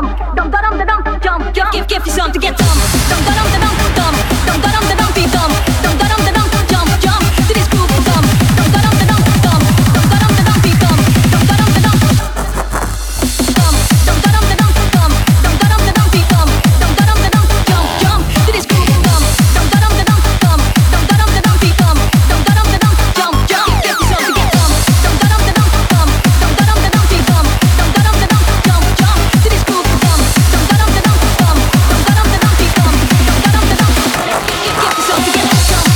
dum da dum da dum dum. Give you some to get dumb. Dum da dum da dum dum. Dum da dum da dum be dumb. Dum da dum da dum jump to this groove dumb. Dum da dum da dum dum. Dum da dum da dum be dumb. Dum da dum da dum. Dum da dum da dum dum. Dum da dum da dum be dumb. Dum da dum da dum jump to this groove dumb. Dum da dum da dum dum. Dum da dum da dum be dumb. Dum da dum da dum jump. Give you some to get dumb. Dum da dum da dum dum. Dum da dum da dum be dumb. Dum da dum da dum jump to this groove dumb. Dum da dum da dum dum. Dum da dum da dum be dumb. Dum da dum da dum. Give you some to get jump.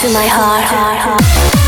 to my heart.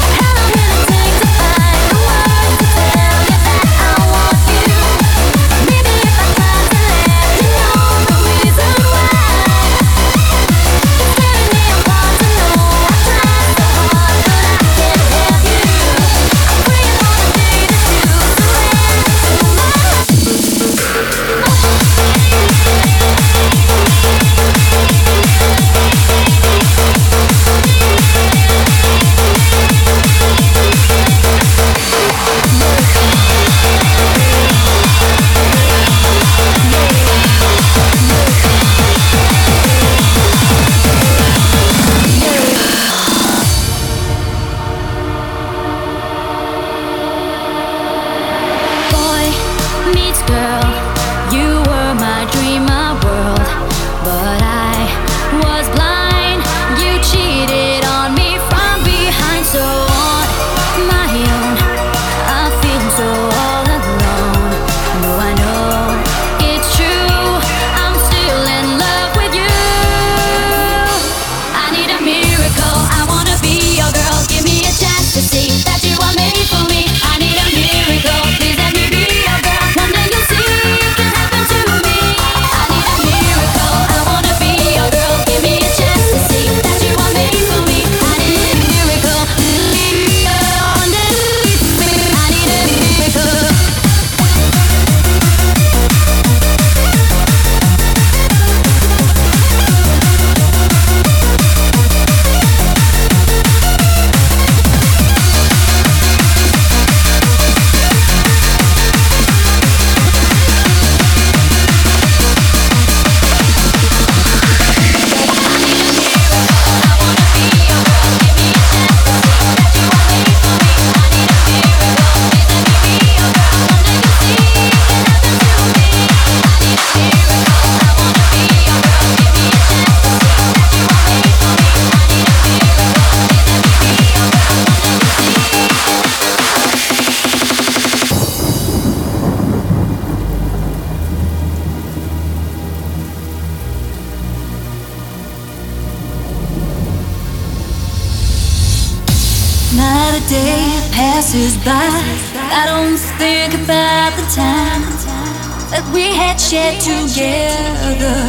Passes by, I don't think about the time that we had shared together.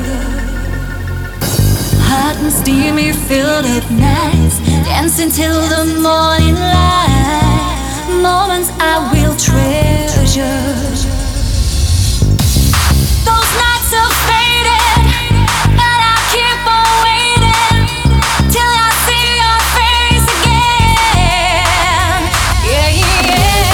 Hot and steamy filled up nights, dancing till the morning light. Moments I will treasure. Those nights are faded, but I keep on waiting till I see your face again. Yeah, yeah.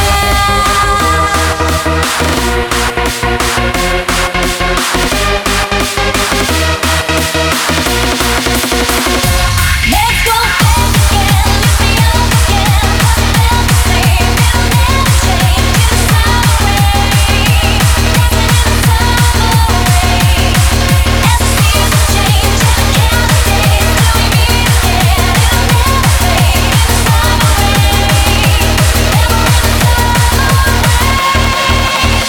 Let's go back again, lift me up again. What's left the same? It'll never change. It's time away, dancing in the summer rain. As the seasons change and I count the days till we meet again, it'll never fade. It's time away, never in the summer rain.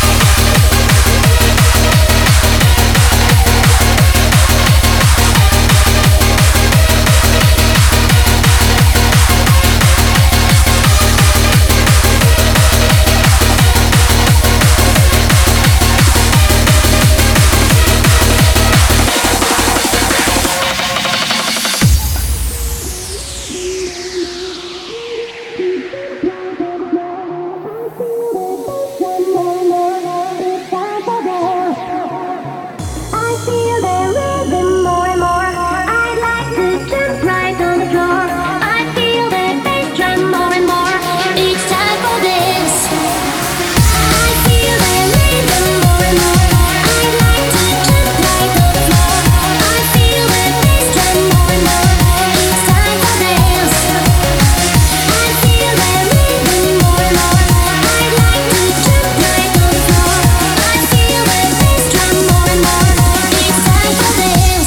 I feel their rhythm more and more. I'd like to jump right on the floor. I feel their bass drum more and more. Each time for this, I feel their rhythm more and more. I'd like to jump right on the floor. I feel their bass drum more and more. Each time for this, I feel their rhythm more and more. I'd like to jump right on the floor. I feel their bass drum more and more. Each time for this.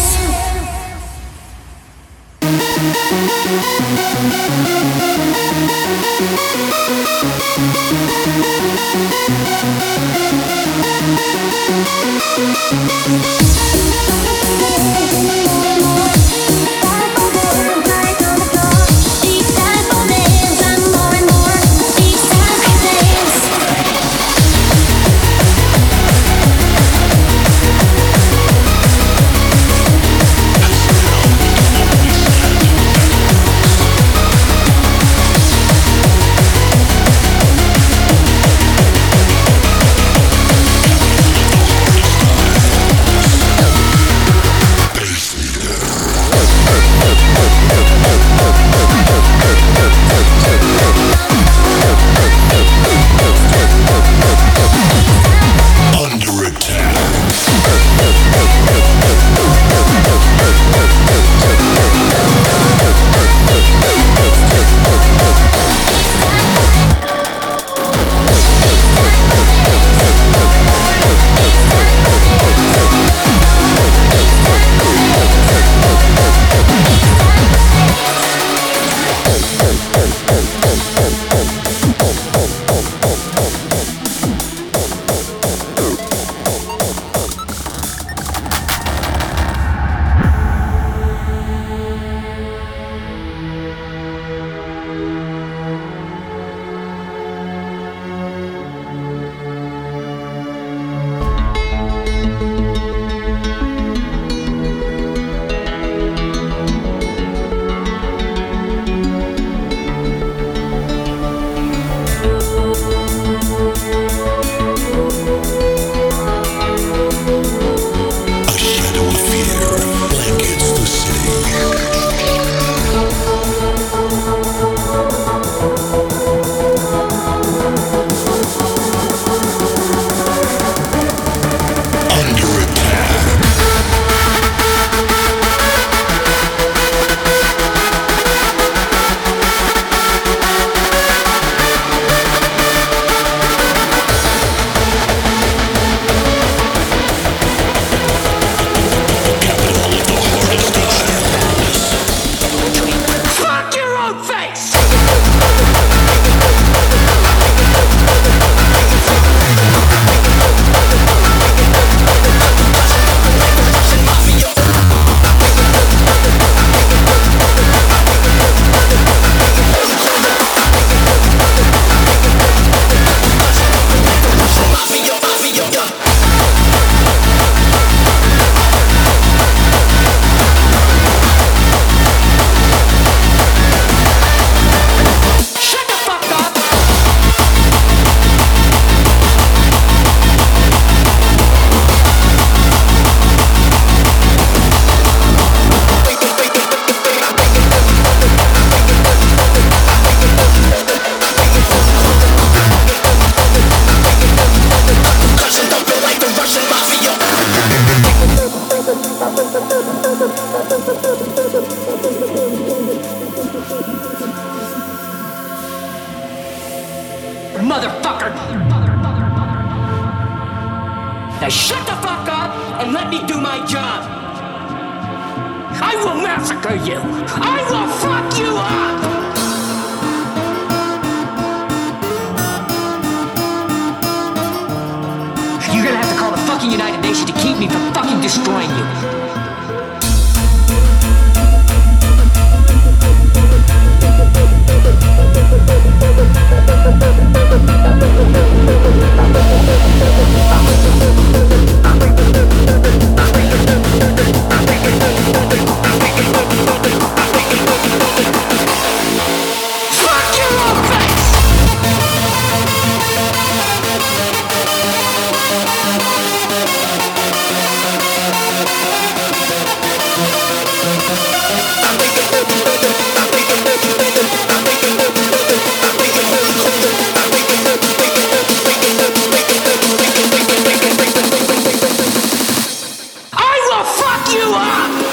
Right on the floor. motherfucker! Now shut the fuck up and let me do my job! I will massacre you! I will fuck you up! You're gonna have to call the fucking United Nations to keep me from fucking destroying you! Fuck your own face! I will fuck you up!